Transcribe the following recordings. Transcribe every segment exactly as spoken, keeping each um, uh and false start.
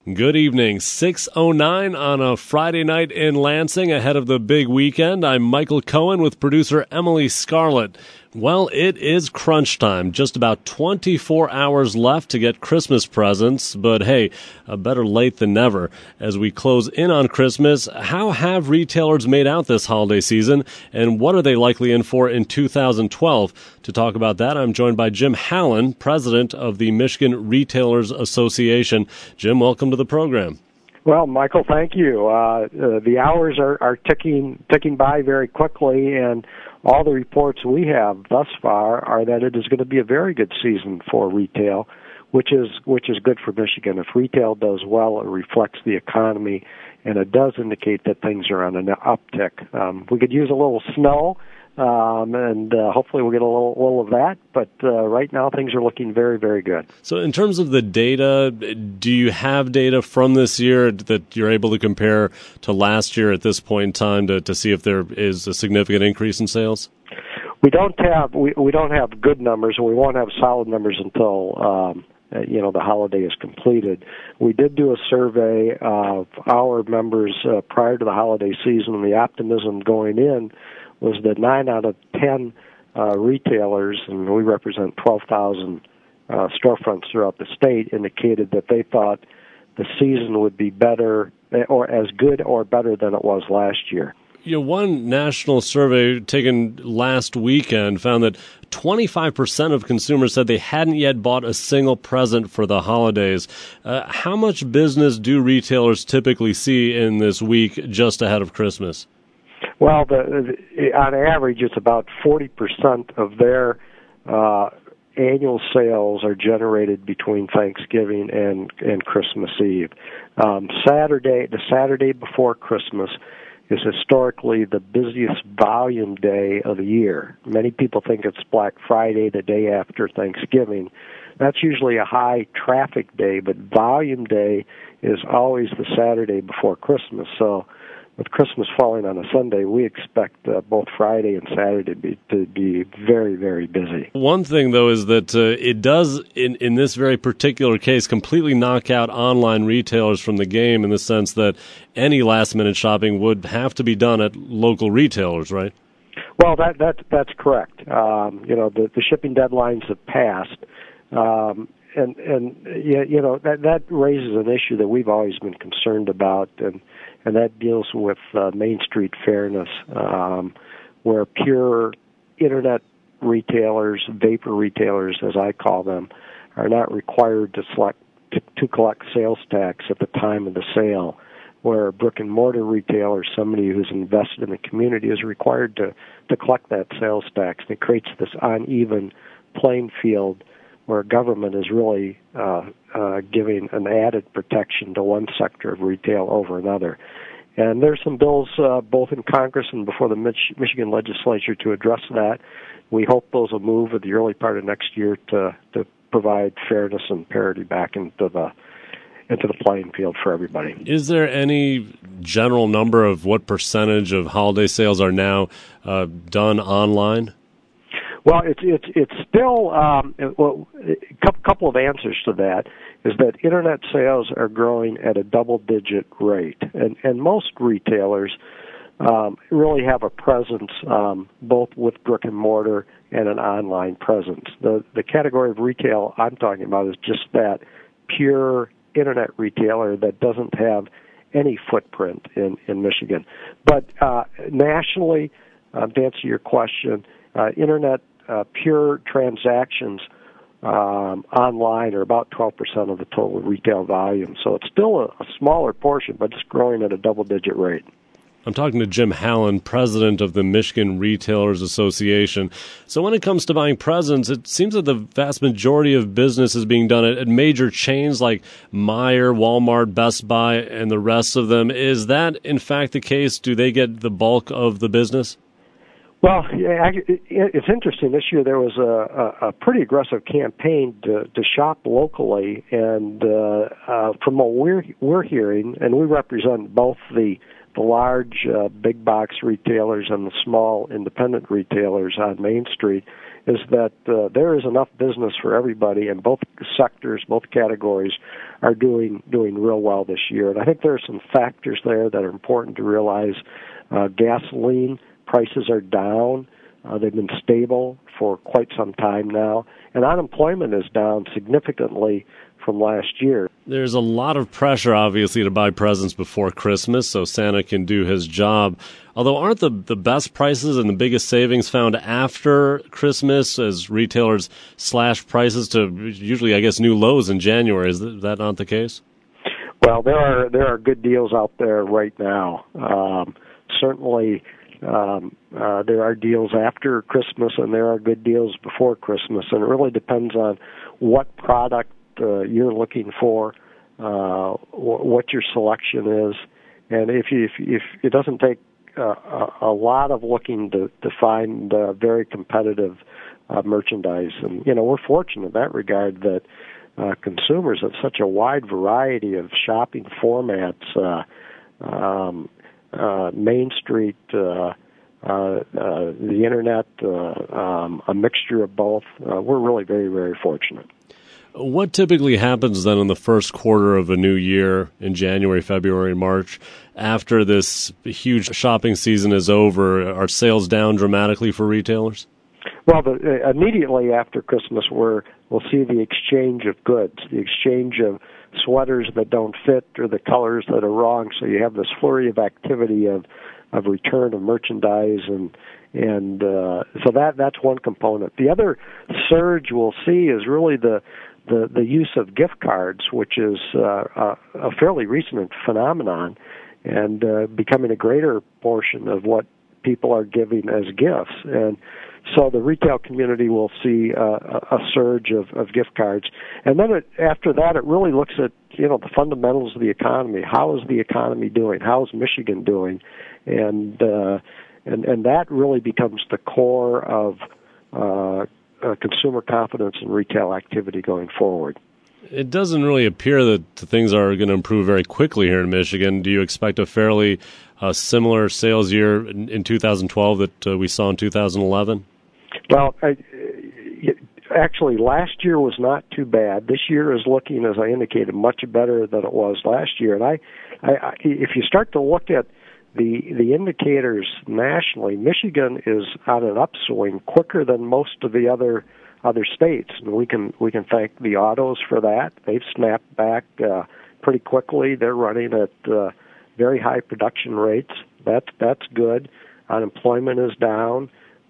Good evening. six oh nine on a Friday night in Lansing ahead of the big weekend. I'm Michael Cohen with producer Emily Scarlett. Well, it is crunch time. Just about twenty-four hours left to get Christmas presents, but hey, uh, better late than never. As we close in on Christmas, how have retailers made out this holiday season, and what are they likely in for in two thousand twelve? To talk about that, I'm joined by Jim Hallen, president of the Michigan Retailers Association. Jim, welcome to the program. Well, Michael, thank you. Uh, uh, the hours are, are ticking ticking by very quickly, and all the reports we have thus far are that it is going to be a very good season for retail, which is which is good for Michigan. If retail does well, it reflects the economy, and it does indicate that things are on an uptick. Um, we could use a little snow, um, and uh, hopefully we'll get a little, little of that, but uh, right now things are looking very, very good. So in terms of the data, do you have data from this year that you're able to compare to last year at this point in time to, to see if there is a significant increase in sales? We don't have we, we don't have good numbers, and we won't have solid numbers until um, you know the holiday is completed. We did do a survey of our members uh, prior to the holiday season, and the optimism going in was that nine out of ten uh, retailers, and we represent twelve thousand uh, storefronts throughout the state, indicated that they thought the season would be better or as good or better than it was last year. You know, one national survey taken last weekend found that twenty-five percent of consumers said they hadn't yet bought a single present for the holidays. Uh, how much business do retailers typically see in this week just ahead of Christmas? Well, the, the, on average, it's about forty percent of their uh, annual sales are generated between Thanksgiving and, and Christmas Eve. Um, Saturday, the Saturday before Christmas, is historically the busiest volume day of the year. Many people think it's Black Friday, the day after Thanksgiving. That's usually a high traffic day, but volume day is always the Saturday before Christmas. So with Christmas falling on a Sunday, we expect uh, both Friday and Saturday to be, to be very, very busy. One thing, though, is that uh, it does, in, in this very particular case, completely knock out online retailers from the game in the sense that any last-minute shopping would have to be done at local retailers, right? Well, that, that that's correct. Um, you know, the, the shipping deadlines have passed. Um, and, and you know, that, that raises an issue that we've always been concerned about, and and that deals with uh, Main Street fairness, um, where pure internet retailers, vapor retailers, as I call them, are not required to, select, to, to collect sales tax at the time of the sale, where a brick-and-mortar retailer, somebody who's invested in the community, is required to, to collect that sales tax. And it creates this uneven playing field where government is really uh, uh, giving an added protection to one sector of retail over another. And there's some bills uh, both in Congress and before the Mich- Michigan legislature to address that. We hope those will move at the early part of next year to, to provide fairness and parity back into the into the playing field for everybody. Is there any general number of what percentage of holiday sales are now uh, done online? Well, it's it's it's still um, well, a couple of answers to that is that internet sales are growing at a double-digit rate, and and most retailers um, really have a presence um, both with brick and mortar and an online presence. The the category of retail I'm talking about is just that pure internet retailer that doesn't have any footprint in in Michigan, but uh, nationally, um, to answer your question, uh, internet Uh, pure transactions um, online are about twelve percent of the total retail volume. So it's still a, a smaller portion, but it's growing at a double-digit rate. I'm talking to Jim Hallen, president of the Michigan Retailers Association. So when it comes to buying presents, it seems that the vast majority of business is being done at, at major chains like Meijer, Walmart, Best Buy, and the rest of them. Is that, in fact, the case? Do they get the bulk of the business? Well, yeah, it's interesting. This year there was a, a pretty aggressive campaign to, to shop locally, and uh, uh, from what we're we're hearing, and we represent both the the large uh, big box retailers and the small independent retailers on Main Street, is that uh, there is enough business for everybody, and both sectors, both categories, are doing doing real well this year. And I think there are some factors there that are important to realize. Uh, gasoline prices are down. Uh, they've been stable for quite some time now, and unemployment is down significantly from last year. There's a lot of pressure, obviously, to buy presents before Christmas so Santa can do his job. Although aren't the, the best prices and the biggest savings found after Christmas as retailers slash prices to usually, I guess, new lows in January? Is that not the case? Well, there are there are good deals out there right now. Um, certainly, um, uh, there are deals after Christmas, and there are good deals before Christmas. And it really depends on what product uh, you're looking for, uh, wh- what your selection is, and if you, if, if it doesn't take uh, a, a lot of looking to, to find uh, very competitive uh, merchandise. And you know, we're fortunate in that regard that uh, consumers have such a wide variety of shopping formats. Uh, um, uh, Main Street, uh, uh, uh, the internet, uh, um, a mixture of both. Uh, we're really very, very fortunate. What typically happens then in the first quarter of a new year in January, February, March, after this huge shopping season is over? Are sales down dramatically for retailers? Well, the, uh, immediately after Christmas, we're, we'll see the exchange of goods, the exchange of sweaters that don't fit or the colors that are wrong. So you have this flurry of activity of, of return of merchandise, and and uh, so that that's one component. The other surge we'll see is really the the, the use of gift cards, which is uh, a, a fairly recent phenomenon, and uh, becoming a greater portion of what people are giving as gifts. And so the retail community will see uh, a surge of, of gift cards. And then it, after that, it really looks at, you know, the fundamentals of the economy. How is the economy doing? How is Michigan doing? And uh, and, and that really becomes the core of uh, uh, consumer confidence and retail activity going forward. It doesn't really appear that things are going to improve very quickly here in Michigan. Do you expect a fairly uh, similar sales year in, in two thousand twelve that uh, we saw in two thousand eleven? Well, I, actually, last year was not too bad. This year is looking, as I indicated, much better than it was last year. And I, I, I if you start to look at the the indicators nationally, Michigan is on an upswing quicker than most of the other other states, and we can we can thank the autos for that. They've snapped back uh, pretty quickly. They're running at uh, very high production rates. That's that's good. Unemployment is down.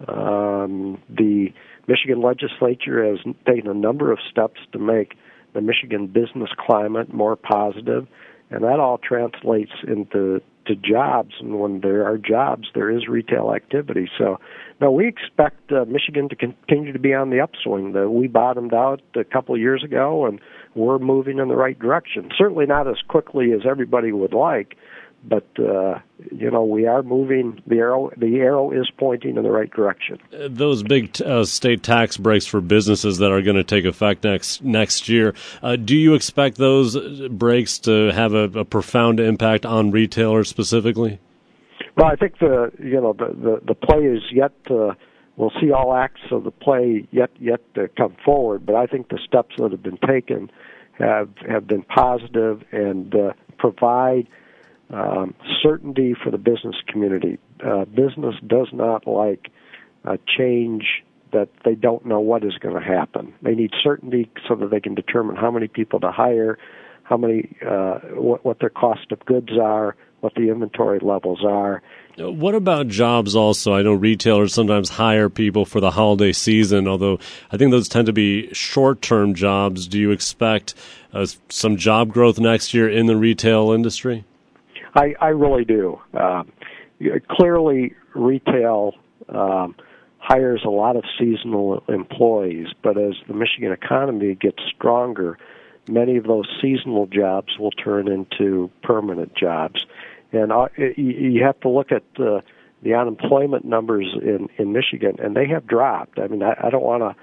Um, the Michigan legislature has taken a number of steps to make the Michigan business climate more positive, and that all translates into to jobs. And when there are jobs, there is retail activity. So, no, we expect uh, Michigan to continue to be on the upswing. The, we bottomed out a couple of years ago, and we're moving in the right direction. Certainly not as quickly as everybody would like, but uh, you know, we are moving. The arrow, the arrow is pointing in the right direction. Those big uh, state tax breaks for businesses that are going to take effect next next year. Uh, do you expect those breaks to have a, a profound impact on retailers specifically? Well, I think the you know the the, the play is yet to. We'll see all acts of the play yet yet to come forward, but I think the steps that have been taken have have been positive and uh, provide Um, certainty for the business community. Uh, business does not like a change that they don't know what is going to happen. They need certainty so that they can determine how many people to hire, how many, uh, what, what their cost of goods are, what the inventory levels are. What about jobs also? I know retailers sometimes hire people for the holiday season, although I think those tend to be short-term jobs. Do you expect uh, some job growth next year in the retail industry? I, I really do. Uh, clearly, retail um, hires a lot of seasonal employees, but as the Michigan economy gets stronger, many of those seasonal jobs will turn into permanent jobs. And uh, you have to look at uh, the unemployment numbers in, in Michigan, and they have dropped. I mean, I, I don't want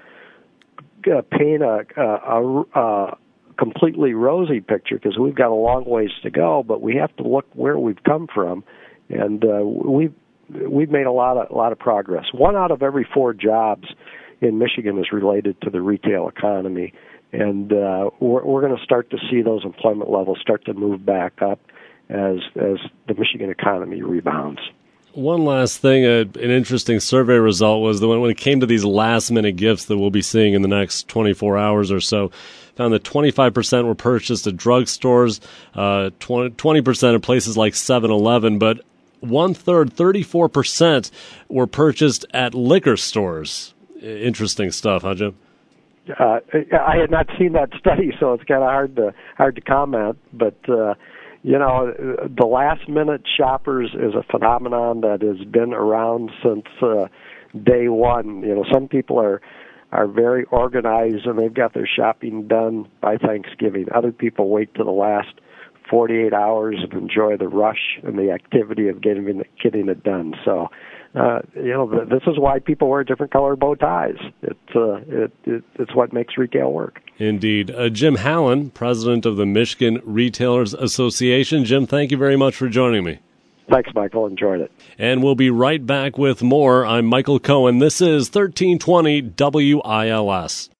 to uh, paint a, a, a completely rosy picture because we've got a long ways to go, but we have to look where we've come from, and uh, we've we've made a lot of a lot of progress. One out of every four jobs in Michigan is related to the retail economy. And uh, we're, we're going to start to see those employment levels start to move back up as as the Michigan economy rebounds. One last thing, uh, an interesting survey result was that when, when it came to these last-minute gifts that we'll be seeing in the next twenty-four hours or so, found that twenty-five percent were purchased at drugstores, uh, twenty percent at places like seven eleven, but one-third, thirty-four percent, were purchased at liquor stores. Interesting stuff, huh, Jim? Uh, I had not seen that study, so it's kind of hard to hard to comment. But uh, you know, the last-minute shoppers is a phenomenon that has been around since uh, day one. You know, some people are are very organized and they've got their shopping done by Thanksgiving. Other people wait to the last forty-eight hours and enjoy the rush and the activity of getting getting it done. So, uh, you know, this is why people wear different color bow ties. It, uh, it, it it's what makes retail work. Indeed. Uh, Jim Hallen, president of the Michigan Retailers Association. Jim, thank you very much for joining me. Thanks, Michael. Enjoyed it. And we'll be right back with more. I'm Michael Cohen. This is thirteen twenty W I L S.